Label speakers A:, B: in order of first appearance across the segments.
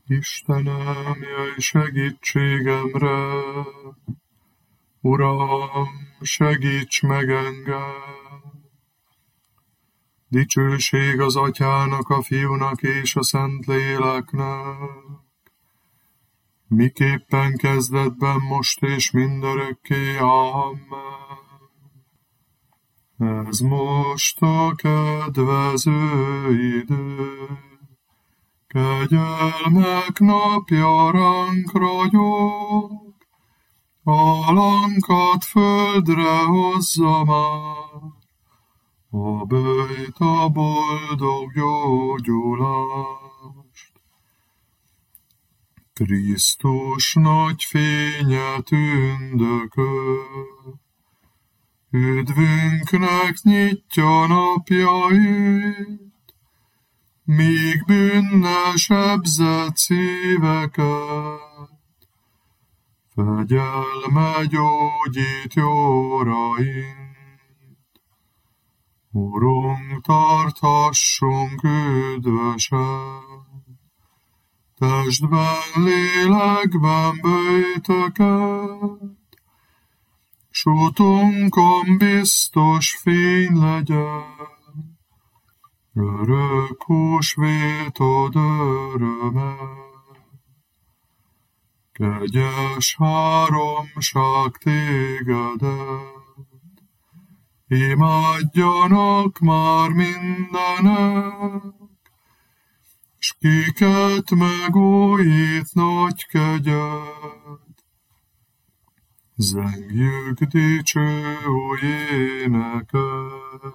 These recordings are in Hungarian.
A: Istenem, jöjj segítségemre, Uram, segíts meg engem! Dicsőség az Atyának, a Fiúnak és a Szentléleknek, miképpen kezdetben, most és mindörökké. Amen. Ez most a kedvező idő, kegyelmek napja ránk ragyog, alankat földre hozza már, a böjt a boldog gyógyulást. Krisztus nagy fénye tündököl, üdvünknek nyitja napjait, míg bűnnel sebzett szíveket, fegyelme gyógyít jóraint. Urunk, tarthassunk üdvösen, testben, lélekben böjtöket, s utunkon biztos fény legyen, örök húsvétod öröme. Kegyes háromság tégedet, imádjanak már mindenek, s kiket megújít nagy kegyed. Zengjük dicső új éneket.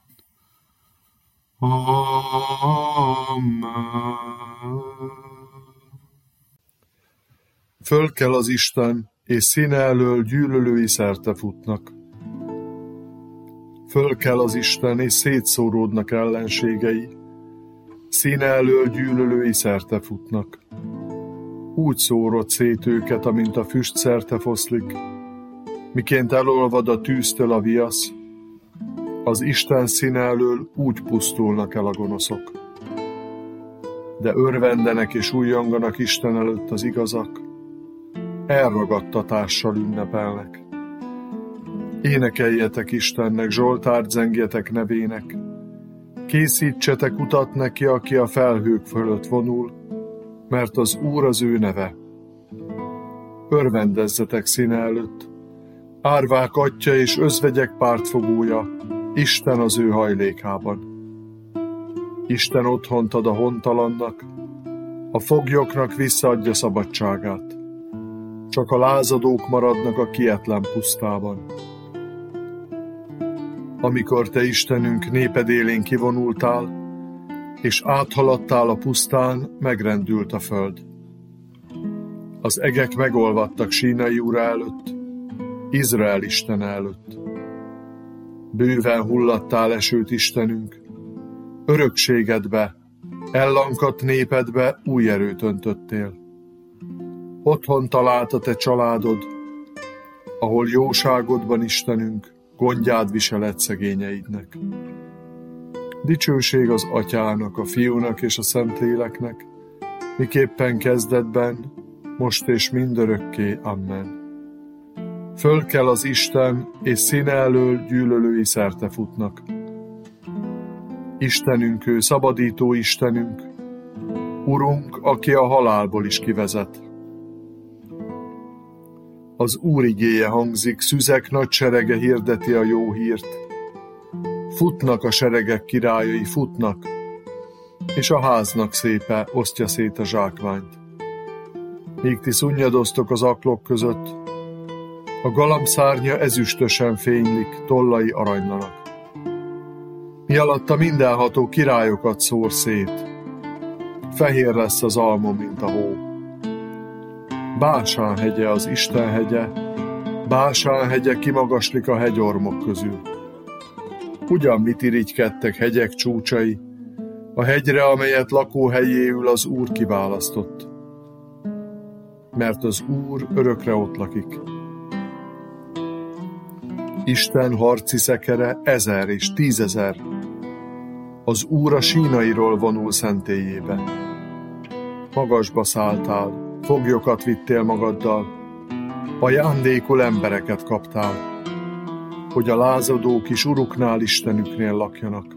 A: Amen.
B: Fölkel az Isten, és színe elől gyűlölői szerte futnak. Fölkel az Isten, és szétszóródnak ellenségei, színe elől gyűlölői szerte futnak. Úgy szórod szét őket, amint a füst szerte foszlik, miként elolvad a tűztől a viasz, az Isten színe elől úgy pusztulnak el a gonoszok. De örvendenek és újjonganak Isten előtt az igazak, elragadtatással ünnepelnek. Énekeljetek Istennek, zsoltárt zengjetek nevének, készítsetek utat neki, aki a felhők fölött vonul, mert az Úr az ő neve. Örvendezzetek színe előtt, árvák atyja és özvegyek pártfogója, Isten az ő hajlékában. Isten otthont ad a hontalannak, a foglyoknak visszaadja szabadságát. Csak a lázadók maradnak a kietlen pusztában. Amikor te, Istenünk, néped élén kivonultál, és áthaladtál a pusztán, megrendült a föld. Az egek megolvadtak Sínai Ura előtt, Izrael Istene előtt. Bőven hullattál esőt, Istenünk, örökségedbe, ellankadt népedbe új erőt öntöttél. Otthon talált a te családod, ahol jóságodban, Istenünk, gondját viseled szegényeidnek. Dicsőség az Atyának, a Fiúnak és a Szentléleknek, miképpen kezdetben, most és mindörökké. Amen. Fölkel az Isten, és színe elől gyűlölői szerte futnak. Istenünk ő, szabadító Istenünk, Urunk, aki a halálból is kivezet. Az Úr igéje hangzik, szüzek nagy serege hirdeti a jó hírt. Futnak a seregek királyai, futnak, és a háznak szépe osztja szét a zsákmányt. Míg ti szunnyadoztok az aklok között, a galambszárnya ezüstösen fénylik, tollai aranylanak. Mi alatta mindenható királyokat szór szét, fehér lesz az almom, mint a hó. Básán hegye az Isten hegye, Básán hegye kimagaslik a hegyormok közül. Ugyan mit irigykedtek hegyek csúcsai, a hegyre, amelyet lakóhelyéül az Úr kiválasztott. Mert az Úr örökre ott lakik. Isten harci szekere 1000 és 10 000. Az Úr a Sínairól vonul szentélyébe. magasba szálltál, foglyokat vittél magaddal, ajándékul embereket kaptál, hogy a lázadók is uruknál, Istenüknél lakjanak.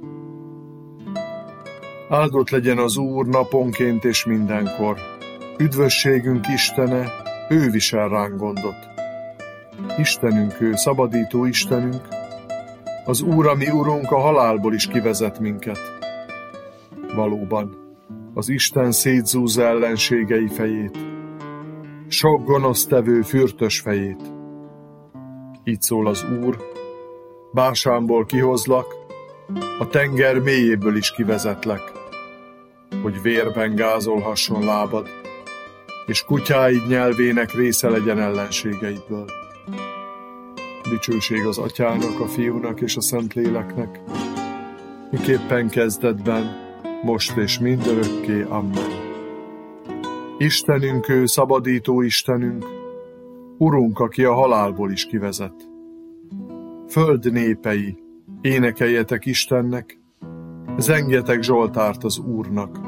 B: Áldott legyen az Úr naponként és mindenkor. Üdvösségünk Istene, ő visel ránk gondot. Istenünk ő, szabadító Istenünk, az Úr, a mi Urunk, a halálból is kivezet minket. Valóban, az Isten szétzúzza ellenségei fejét, sok gonosztevő fürtös fejét. Így szól az Úr: Básánból kihozlak, a tenger mélyéből is kivezetlek, hogy vérben gázolhasson lábad, és kutyáid nyelvének része legyen ellenségeidből. Dicsőség az Atyának, a Fiúnak és a Szentléleknek, miképpen kezdetben, most és mindörökké. Amen. Istenünk ő, szabadító Istenünk, Urunk, aki a halálból is kivezet. Föld népei, énekeljetek Istennek, zengjetek zsoltárt az Úrnak.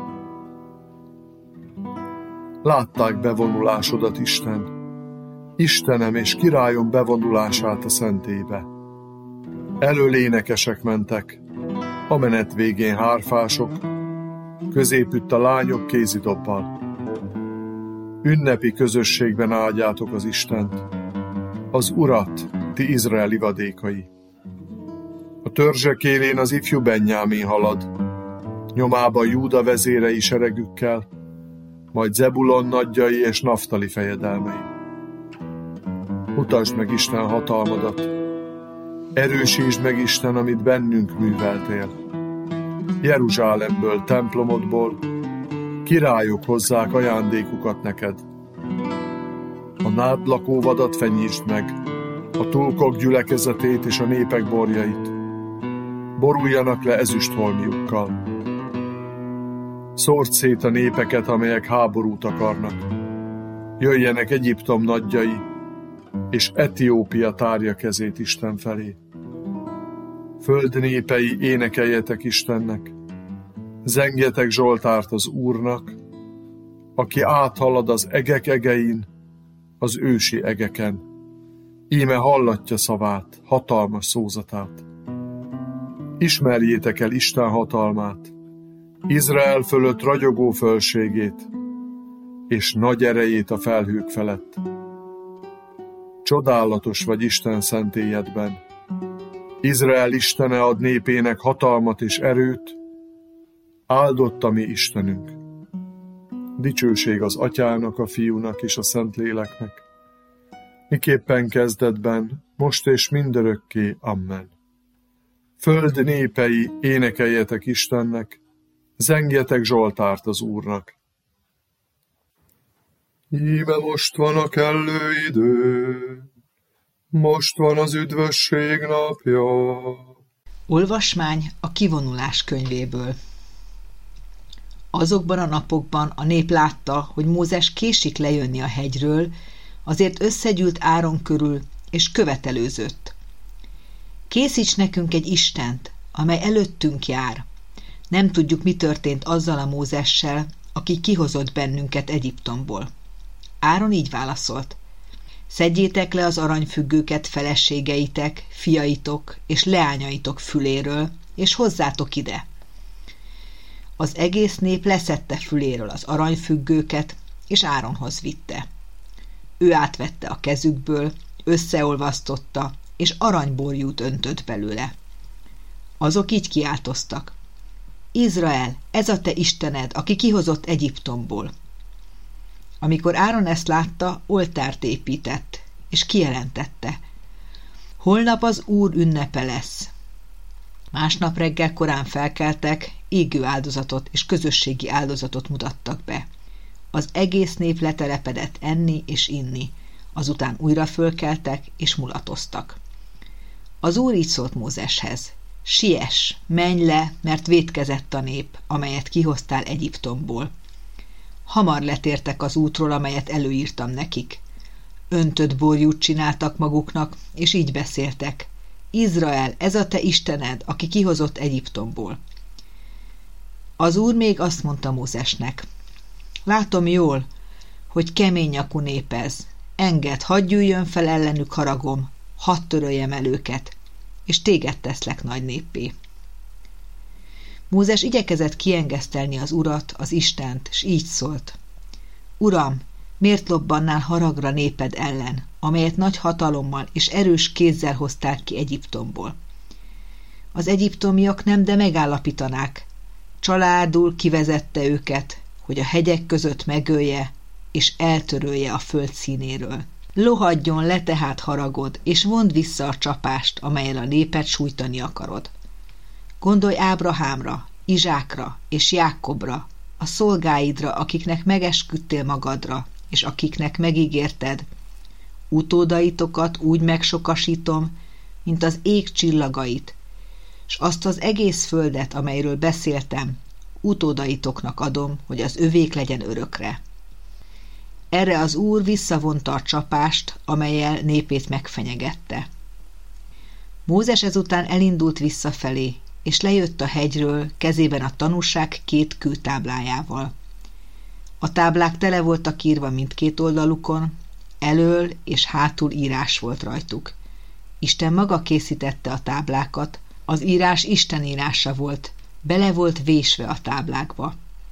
B: Látták bevonulásodat, Isten, Istenem és királyom bevonulását a szentébe. Elől énekesek mentek, a menet végén hárfások, középütt a lányok kézidobbal. Ünnepi közösségben áldjátok az Istent, az Urat, ti Izrael ivadékai. A törzsek élén az ifjú Benjámin halad, nyomába Júda vezérei seregükkel, majd Zebulon nagyjai és Naftali fejedelmei. Mutasd meg Isten hatalmadat, erősítsd meg Isten, amit bennünk műveltél. Jeruzsálemből, templomodból királyok hozzák ajándékukat neked. A nád lakóvadat fenyítsd meg, a tulkok gyülekezetét és a népek borjait. Boruljanak le ezüstholmiukkal. Szórd szét a népeket, amelyek háborút akarnak. Jöjjenek Egyiptom nagyjai, és Etiópia tárja kezét Isten felé. Föld népei, énekeljetek Istennek, zengjetek zsoltárt az Úrnak, aki áthalad az egek egein, az ősi egeken. Íme hallatja szavát, hatalmas szózatát. Ismerjétek el Isten hatalmát, Izrael fölött ragyogó fölségét, és nagy erejét a felhők felett. Csodálatos vagy Isten szentélyedben. Izrael Istene ad népének hatalmat és erőt, áldott a mi Istenünk. Dicsőség az Atyának, a Fiúnak és a Szentléleknek, miképpen kezdetben, most és mindörökké. Amen. Föld népei, énekeljetek Istennek, zengjetek zsoltárt az Úrnak. Íme most van a kellő idő, most van az üdvösség napja.
C: Olvasmány a Kivonulás könyvéből. Azokban a napokban a nép látta, hogy Mózes késik lejönni a hegyről, azért összegyűlt Áron körül, és követelőzött. Készíts nekünk egy Istent, amely előttünk jár. Nem tudjuk, mi történt azzal a Mózessel, aki kihozott bennünket Egyiptomból. Áron így válaszolt. Szedjétek le az aranyfüggőket feleségeitek, fiaitok és leányaitok füléről, és hozzátok ide. Az egész nép leszedte füléről az aranyfüggőket, és Áronhoz vitte. Ő átvette a kezükből, összeolvasztotta, és aranyborjút öntött belőle. Azok így kiáltoztak. Izrael, ez a te Istened, aki kihozott Egyiptomból. Amikor Áron ezt látta, oltárt épített, és kijelentette. Holnap az Úr ünnepe lesz. Másnap reggel korán felkeltek, égő áldozatot és közösségi áldozatot mutattak be. Az egész nép letelepedett enni és inni, azután újra fölkeltek és mulatoztak. Az Úr így szólt Mózeshez. Siess, menj le, mert vétkezett a nép, amelyet kihoztál Egyiptomból. Hamar letértek az útról, amelyet előírtam nekik. Öntött borjút csináltak maguknak, és így beszéltek. Izrael, ez a te Istened, aki kihozott Egyiptomból. Az Úr még azt mondta Mózesnek. Látom jól, hogy kemény nyakú nép ez. Engedd, hadd gyűjjön fel ellenük haragom, hadd töröljem el őket, és téged teszlek nagy néppé. Mózes igyekezett kiengesztelni az Urat, az Istent, s így szólt. Uram, miért lobbannál haragra néped ellen, amelyet nagy hatalommal és erős kézzel hoztál ki Egyiptomból? Az egyiptomiak nem, de megállapítanák. Családul kivezette őket, hogy a hegyek között megölje, és eltörölje a föld színéről. Lohadjon le tehát haragod, és vondd vissza a csapást, amellyel a népet sújtani akarod. Gondolj Ábrahámra, Izsákra és Jákobra, a szolgáidra, akiknek megesküdtél magadra, és akiknek megígérted. Utódaitokat úgy megsokasítom, mint az ég csillagait, s azt az egész földet, amelyről beszéltem, utódaitoknak adom, hogy az övék legyen örökre. Erre az Úr visszavonta a csapást, amellyel népét megfenyegette. Mózes ezután elindult visszafelé, és lejött a hegyről, kezében a tanúság 2 kőtáblájával. A táblák tele voltak írva mindkét oldalukon, elől és hátul írás volt rajtuk. Isten maga készítette a táblákat, az írás Isten írása volt, bele volt vésve a táblákba.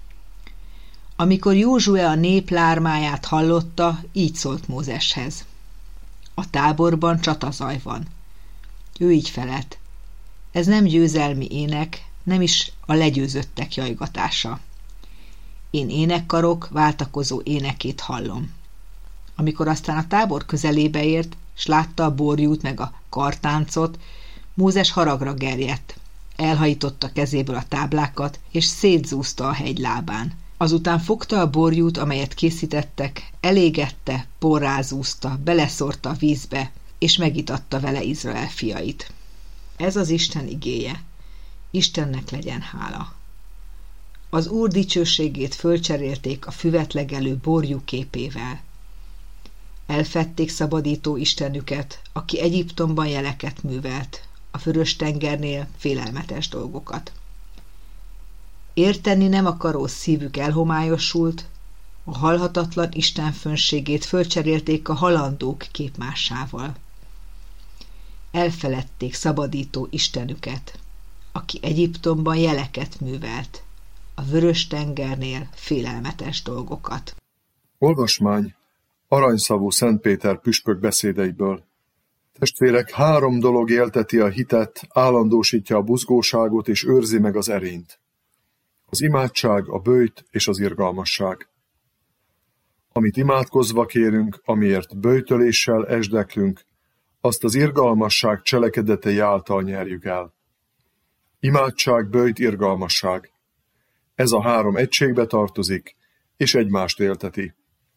C: Amikor Józsue a nép lármáját hallotta, így szólt Mózeshez. A táborban csatazaj van. Ő így felelt. Ez nem győzelmi ének, nem is a legyőzöttek jajgatása. Én énekkarok váltakozó énekét hallom. Amikor aztán a tábor közelébe ért, s látta a borjút meg a kartáncot, Mózes haragra gerjedt. Elhajította kezéből a táblákat, és szétzúzta a hegy lábán. Azután fogta a borjút, amelyet készítettek, elégette, porrázúzta, beleszórta a vízbe, és megitatta vele Izrael fiait. Ez az Isten igéje. Istennek legyen hála. Az Úr dicsőségét fölcserélték a füvet legelő borjú képével. Elfedték szabadító Istenüket, aki Egyiptomban jeleket művelt, a Vörös-tengernél félelmetes dolgokat. Érteni nem akaró szívük elhomályosult, a halhatatlan Isten fönségét fölcserélték a halandók képmásával. Elfeledték szabadító Istenüket, aki Egyiptomban jeleket művelt, a Vörös-tengernél félelmetes dolgokat.
B: Olvasmány aranyszavú Szent Péter püspök beszédeiből. Testvérek, 3 dolog élteti a hitet, állandósítja a buzgóságot és őrzi meg az erényt. Az imádság, a böjt és az irgalmasság. Amit imádkozva kérünk, amiért böjtöléssel esdeklünk, azt az irgalmasság cselekedetei által nyerjük el. Imádság, böjt, irgalmasság. Ez a 3 egységbe tartozik, és egymást élteti.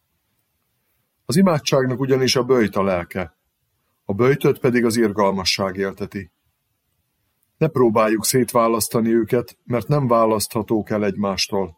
B: Az imádságnak ugyanis a böjt a lelke, a böjtöt pedig az irgalmasság élteti. Ne próbáljuk szétválasztani őket, mert nem választhatók el egymástól.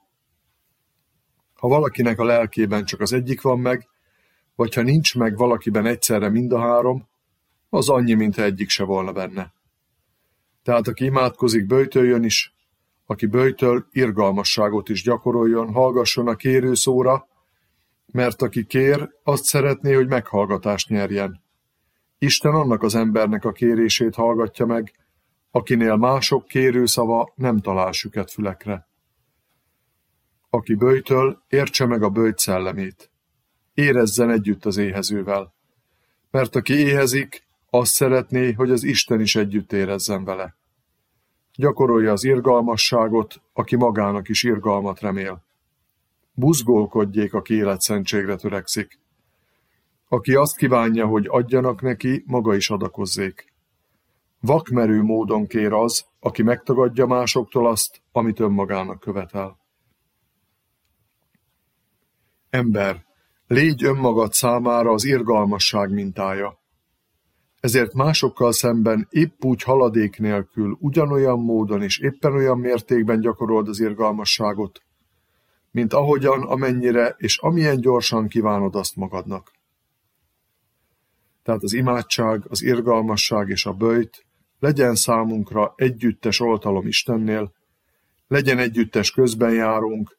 B: Ha valakinek a lelkében csak az egyik van meg, vagy ha nincs meg valakiben egyszerre mind a 3, az annyi, mintha egyik se volna benne. Tehát aki imádkozik, böjtöljön is, aki böjtöl, irgalmasságot is gyakoroljon, hallgasson a kérő szóra, mert aki kér, azt szeretné, hogy meghallgatást nyerjen. Isten annak az embernek a kérését hallgatja meg, akinél mások kérőszava nem talál süket fülekre. Aki böjtöl, értse meg a böjt szellemét. Érezzen együtt az éhezővel. Mert aki éhezik, azt szeretné, hogy az Isten is együtt érezzen vele. Gyakorolja az irgalmasságot, aki magának is irgalmat remél. Buzgolkodjék, aki életszentségre törekszik. Aki azt kívánja, hogy adjanak neki, maga is adakozzék. Vakmerő módon kér az, aki megtagadja másoktól azt, amit önmagának követel. Ember, légy önmagad számára az irgalmasság mintája. Ezért másokkal szemben épp úgy haladék nélkül, ugyanolyan módon és éppen olyan mértékben gyakorold az irgalmasságot, mint ahogyan, amennyire és amilyen gyorsan kívánod azt magadnak. Tehát az imádság, az irgalmasság és a böjt legyen számunkra együttes oltalom Istennél, legyen együttes közbenjárunk,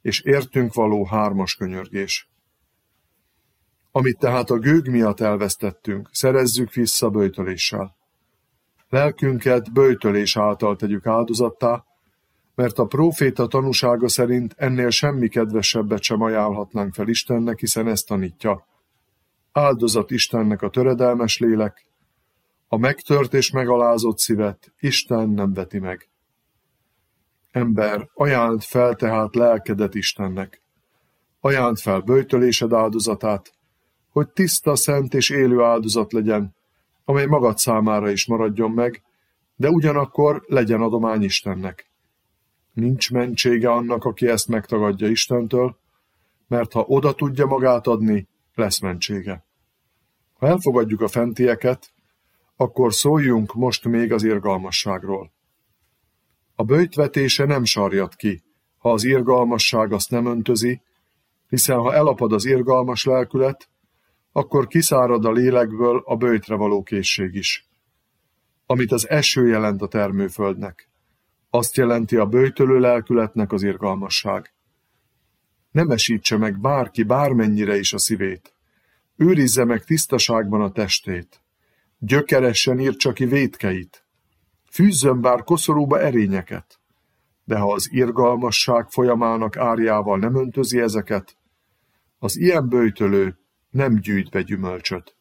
B: és értünk való 3. könyörgés. Amit tehát a gőg miatt elvesztettünk, szerezzük vissza böjtöléssel. Lelkünket böjtölés által tegyük áldozattá, mert a próféta tanúsága szerint ennél semmi kedvesebbet sem ajánlhatnánk fel Istennek, hiszen ezt tanítja. Áldozat Istennek a töredelmes lélek, a megtört és megalázott szívet Isten nem veti meg. Ember, ajánd fel tehát lelkedet Istennek. Ajánd fel böjtölésed áldozatát, hogy tiszta, szent és élő áldozat legyen, amely magad számára is maradjon meg, de ugyanakkor legyen adomány Istennek. Nincs mentsége annak, aki ezt megtagadja Istentől, mert ha oda tudja magát adni, lesz mentsége. Ha elfogadjuk a fentieket, akkor szóljunk most még az irgalmasságról. A böjtvetése nem sarjad ki, ha az irgalmasság azt nem öntözi, hiszen ha elapad az irgalmas lelkület, akkor kiszárad a lélekből a böjtre való készség is. Amit az eső jelent a termőföldnek, azt jelenti a böjtölő lelkületnek az irgalmasság. Nem esítse meg bárki bármennyire is a szívét, őrizze meg tisztaságban a testét, gyökeresen írtsa ki vétkeit, fűzzön bár koszorúba erényeket, de ha az irgalmasság folyamának árjával nem öntözi ezeket, az ilyen böjtölő nem gyűjt be gyümölcsöt.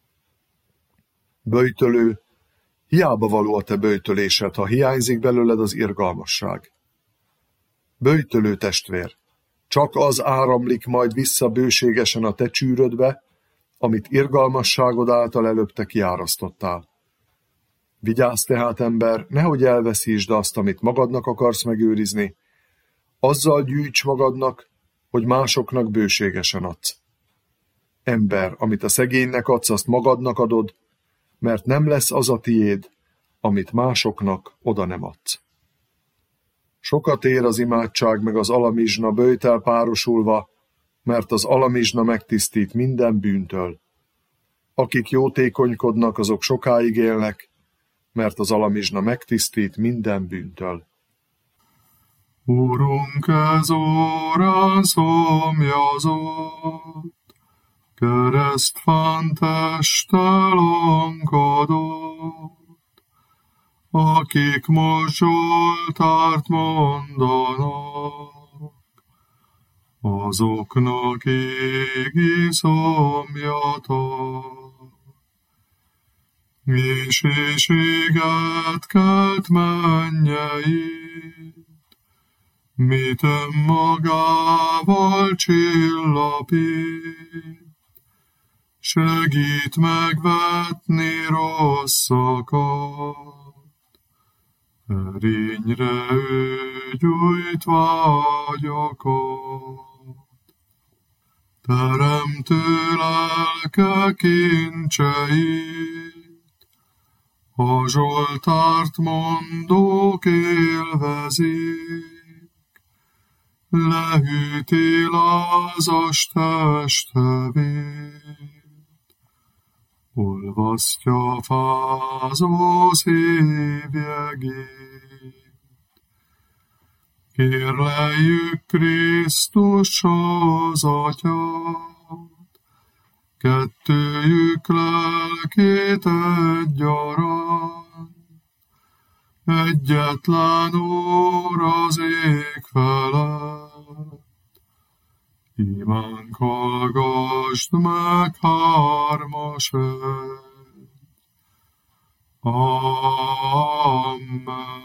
B: Böjtölő, hiába való a te böjtölésed, ha hiányzik belőled az irgalmasság. Böjtölő testvér, csak az áramlik majd vissza bőségesen a te csűrödbe, amit irgalmasságod által előbb te kiárasztottál. Vigyázz tehát, ember, nehogy elveszítsd azt, amit magadnak akarsz megőrizni, azzal gyűjts magadnak, hogy másoknak bőségesen adsz. Ember, amit a szegénynek adsz, azt magadnak adod, mert nem lesz az a tiéd, amit másoknak oda nem adsz. Sokat ér az imádság meg az alamizsna böjtel párosulva, mert az alamizsna megtisztít minden bűntől. Akik jótékonykodnak, azok sokáig élnek, mert az alamizsna megtisztít minden bűntől.
A: Urunk, ez órán szomjazott, keresztfán testelonkadott, akik most Zsoltárt mondanak, azoknak égi szomjatok. És éget kelt mennyeit, mit önmagával csillapít, segít megvetni rosszakat, erényre ő gyújt vágyakat. Teremtő lelke kincseit, a Zsoltárt mondók élvezik, lehűti lázas testvét, olvasztja fázó szívjegét. Kérleljük Krisztus az Atyát, kettőjük lelkét egyaránt, egyetlen Úr az ég felett. Imánk hallgasd meg, hármas egy. Amen.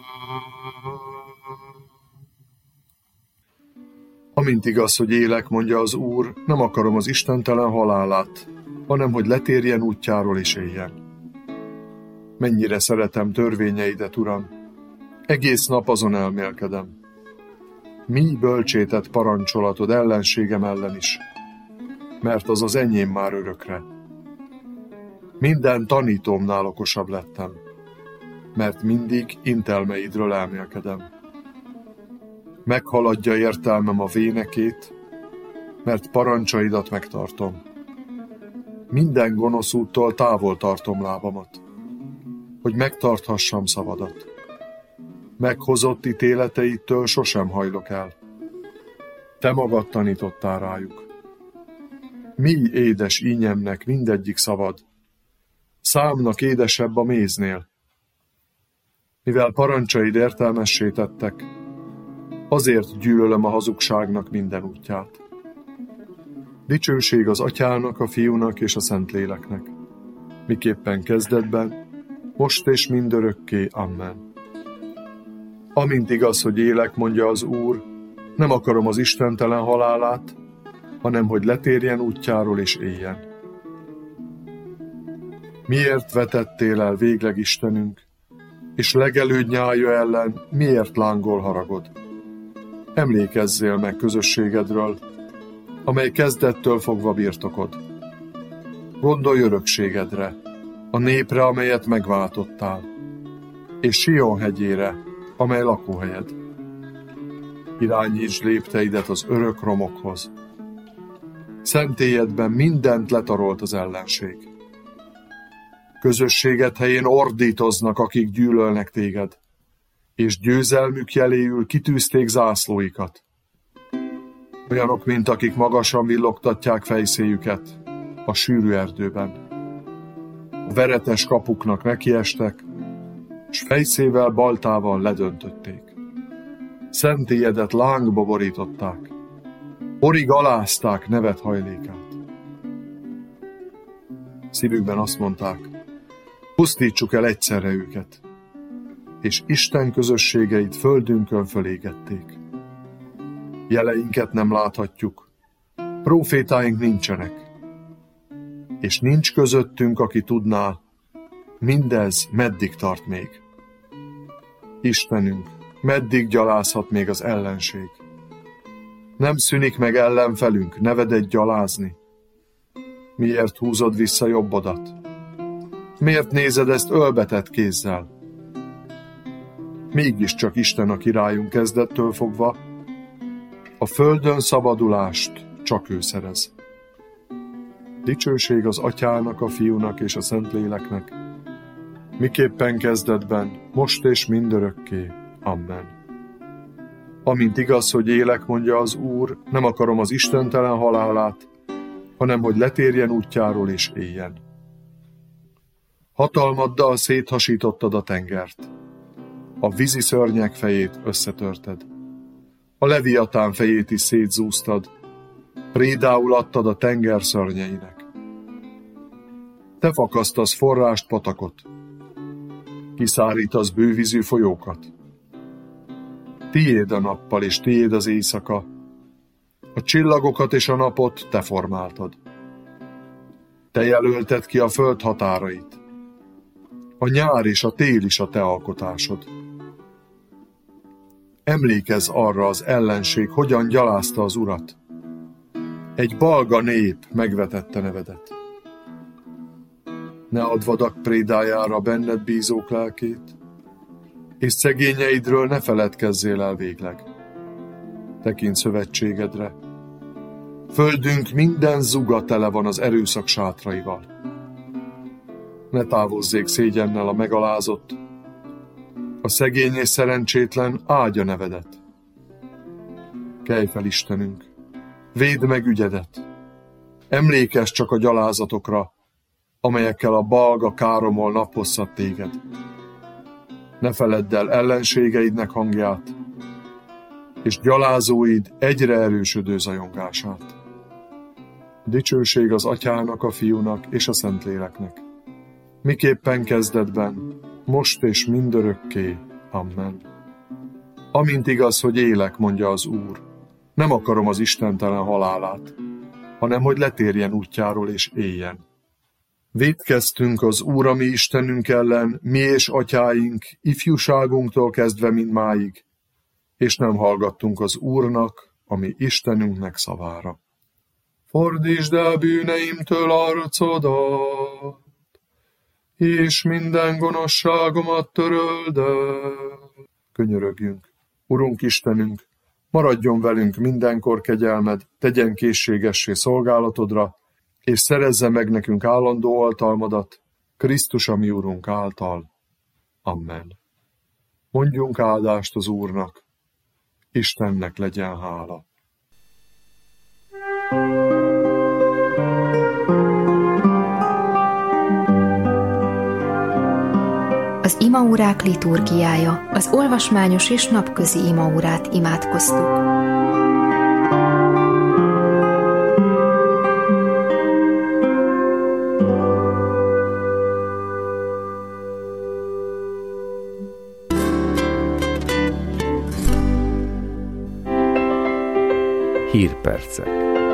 B: Amint igaz, hogy élek, mondja az Úr, nem akarom az istentelen halálát, hanem hogy letérjen útjáról és éljen. Mennyire szeretem törvényeidet, Uram! Egész nap azon elmélkedem. Mi bölcsétet parancsolatod ellenségem ellen is, mert az az enyém már örökre. Minden tanítómnál okosabb lettem, mert mindig intelmeidről elmélkedem. Meghaladja értelmem a vénekét, mert parancsaidat megtartom. Minden gonosz úttól távol tartom lábamat, hogy megtarthassam szavadat. Meghozott ítéleteitől sosem hajlok el. te magad tanítottál rájuk. Mi édes ínyemnek mindegyik szavad, számnak édesebb a méznél. Mivel parancsaid értelmessé tettek, azért gyűlölöm a hazugságnak minden útját. Dicsőség az Atyának, a Fiúnak és a Szentléleknek, miképpen kezdetben, most és mindörökké. Amen. Amint igaz, hogy élek, mondja az Úr, nem akarom az istentelen halálát, hanem hogy letérjen útjáról és éljen. Miért vetettél el végleg Istenünk, és legelőd nyája ellen miért lángol haragod? Emlékezzél meg közösségedről, amely kezdettől fogva birtokod. Gondolj örökségedre, a népre, amelyet megváltottál, és Sion hegyére, amely lakóhelyed. Irányítsd lépteidet az örök romokhoz. Szentélyedben mindent letarolt az ellenség. Közösséged helyén ordítoznak, akik gyűlölnek téged, és győzelmük jeléül kitűzték zászlóikat. Olyanok, mint akik magasan villogtatják fejszéjüket a sűrű erdőben. A veretes kapuknak nekiestek, s fejszével baltával ledöntötték. Szentélyedet lángba borították, porig alázták neved hajlékát. Szívükben azt mondták, pusztítsuk el egyszerre őket, és Isten közösségeit földünkön fölégették. Jeleinket nem láthatjuk, prófétáink nincsenek, és nincs közöttünk, aki tudná, mindez meddig tart még. Istenünk, meddig gyalázhat még az ellenség? Nem szűnik meg ellenfelünk nevedet gyalázni? Miért húzod vissza jobbodat? Miért nézed ezt ölbetett kézzel? Mégiscsak Isten a királyunk kezdettől fogva, a földön szabadulást csak ő szerez. Dicsőség az Atyának, a Fiúnak és a Szentléleknek, miképpen kezdetben, most és mindörökké. Amen. Amint igaz, hogy élek, mondja az Úr, nem akarom az istentelen halálát, hanem hogy letérjen útjáról és éljen. Hatalmaddal széthasítottad a tengert, a vízi szörnyek fejét összetörted, a leviatán fejét is szétzúztad, prédául adtad a tenger szörnyeinek. Te fakasztasz forrást, patakot, kiszárítasz bővízű folyókat. Tiéd a nappal és tiéd az éjszaka, a csillagokat és a napot te formáltad. Te jelölted ki a föld határait, a nyár és a tél is a te alkotásod. Emlékezz arra, az ellenség hogyan gyalázta az Urat. Egy balga nép megvetette nevedet. Ne add vadak prédájára benned bízók lelkét, és szegényeidről ne feledkezzél el végleg. Tekints szövetségedre. Földünk minden zuga tele van az erőszak sátraival. Ne távozzék szégyennel a megalázott, a szegény és szerencsétlen áldja nevedet. Kelj fel, Istenünk, védd meg ügyedet, emlékezz csak a gyalázatokra, amelyekkel a balga káromol naphosszat téged. Ne feledd el ellenségeidnek hangját, és gyalázóid egyre erősödő zajongását. Dicsőség az Atyának, a Fiúnak és a Szentléleknek, miképpen kezdetben, most és mindörökké. Amen. Amint igaz, hogy élek, mondja az Úr, nem akarom az istentelen halálát, hanem hogy letérjen útjáról és éljen. Vétkeztünk az Úr, a mi Istenünk ellen, mi és atyáink, ifjúságunktól kezdve mindmáig, és nem hallgattunk az Úrnak, a mi Istenünknek szavára. Fordítsd el bűneimtől arcodat, és minden gonoszságomat töröld el. Könyörögjünk, Urunk Istenünk, maradjon velünk mindenkor kegyelmed, tegyen készségessé szolgálatodra, és szerezze meg nekünk állandó oltalmadat, Krisztus a mi Urunk által. Amen. Mondjunk áldást az Úrnak, Istennek legyen hála.
D: Az imaórák liturgiája, az olvasmányos és napközi imaórát imádkoztuk.
E: Hírpercek.